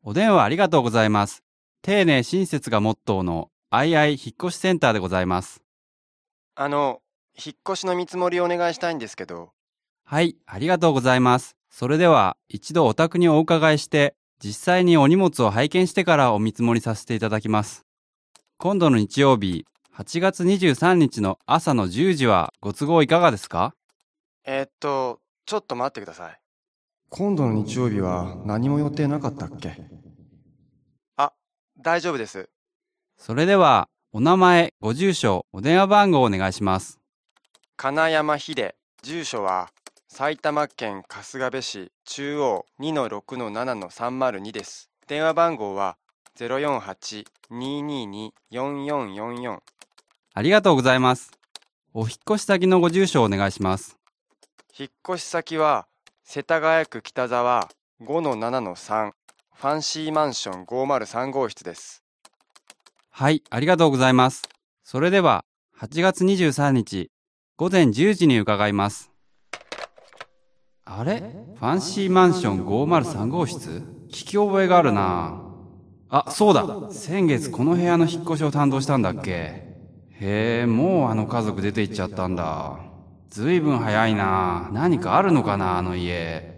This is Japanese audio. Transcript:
お電話ありがとうございます。丁寧親切がモットーのII 引っ越しセンターでございます。 引っ越しの見積もりをお願いしたいんですけど。 はい、ありがとうございます。それでは一度お宅にお伺いして、実際にお荷物を拝見してからお見積もりさせていただきます。今度の日曜日、8月23日の朝の10時はご都合いかがですか？ ちょっと待ってください。今度の日曜日は何も予定なかったっけ？あ、大丈夫です。 それでは、お名前、ご住所、お電話番号をお願いします。 金山秀。住所は埼玉県春日部市中央 2-6-7-302 です。電話番号は 048-222-4444。 ありがとうございます。お引っ越し先のご住所をお願いします。 引っ越し先は世田谷区北沢 5-7-3 ファンシーマンション503号室です。 はい、ありがとうございます。それでは、8月23日、午前10時に伺います。あれ？ファンシーマンション503号室？聞き覚えがあるな。あ、そうだ。先月この部屋の引っ越しを担当したんだっけ。へえ、もうあの家族出て行っちゃったんだ。ずいぶん早いな。何かあるのかな、あの家。